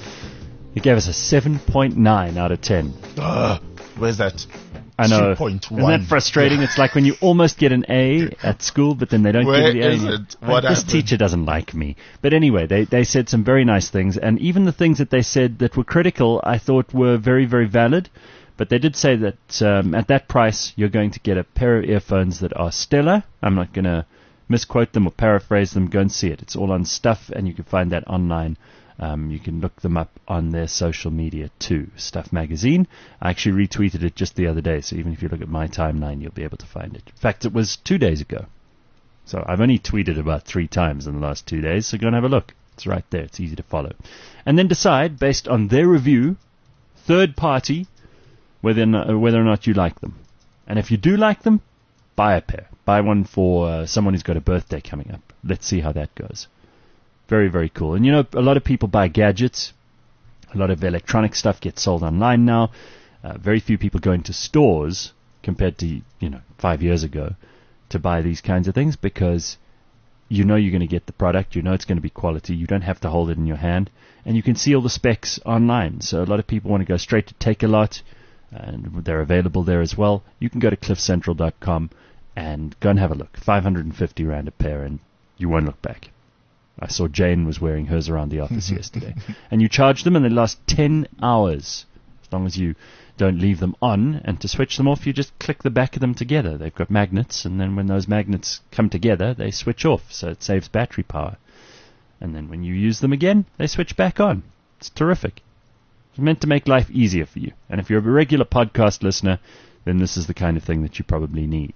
It gave us a 7.9 out of 10.
Where's that?
I know.
2.1.
Isn't that frustrating? It's like when you almost get an A at school, but then they don't give you the A.
Where is it? What
This
happened?
teacher doesn't like me. But anyway, they said some very nice things, and even the things that they said that were critical, I thought were very, very valid. But they did say that at that price, you're going to get a pair of earphones that are stellar. I'm not going to misquote them or paraphrase them. Go and see it. It's all on Stuff, and you can find that online. You can look them up on their social media too, Stuff Magazine. I actually retweeted it just the other day, so even if you look at my timeline, you'll be able to find it. In fact, it was 2 days ago. So I've only tweeted about 3 times in the last 2 days, so go and have a look. It's right there. It's easy to follow. And then decide, based on their review, third party, whether or not you like them. And if you do like them, buy a pair. Buy one for someone who's got a birthday coming up. Let's see how that goes. Very, very cool. And a lot of people buy gadgets. A lot of electronic stuff gets sold online now. Very few people go into stores compared to, 5 years ago to buy these kinds of things, because you're going to get the product. It's going to be quality. You don't have to hold it in your hand. And you can see all the specs online. So a lot of people want to go straight to Take-A-Lot, and they're available there as well. You can go to cliffcentral.com and go and have a look. 550 Rand a pair, and you won't look back. I saw Jane was wearing hers around the office yesterday. And you charge them and they last 10 hours. As long as you don't leave them on. And to switch them off, you just click the back of them together. They've got magnets, and then when those magnets come together, they switch off. So it saves battery power. And then when you use them again, they switch back on. It's terrific. It's meant to make life easier for you. And if you're a regular podcast listener, then this is the kind of thing that you probably need.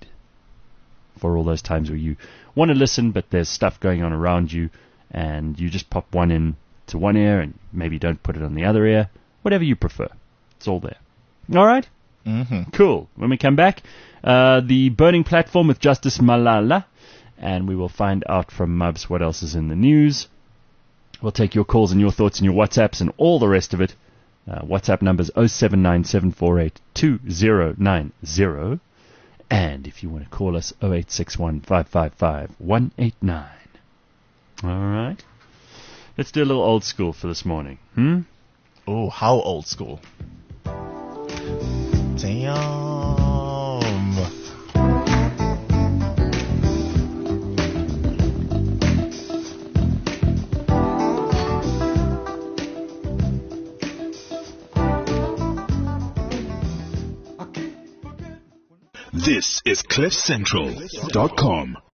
For all those times where you want to listen, but there's stuff going on around you, and you just pop one in to one ear and maybe don't put it on the other ear. Whatever you prefer. It's all there. All right?
Mm-hmm.
Cool. When we come back, the burning platform with Justice Malala, and we will find out from Mubs what else is in the news. We'll take your calls and your thoughts and your WhatsApps and all the rest of it. WhatsApp numbers 0797482090. And if you want to call us, 0861-555-189. All right. Let's do a little old school for this morning.
Oh, how old school? Damn.
This is CliffCentral.com.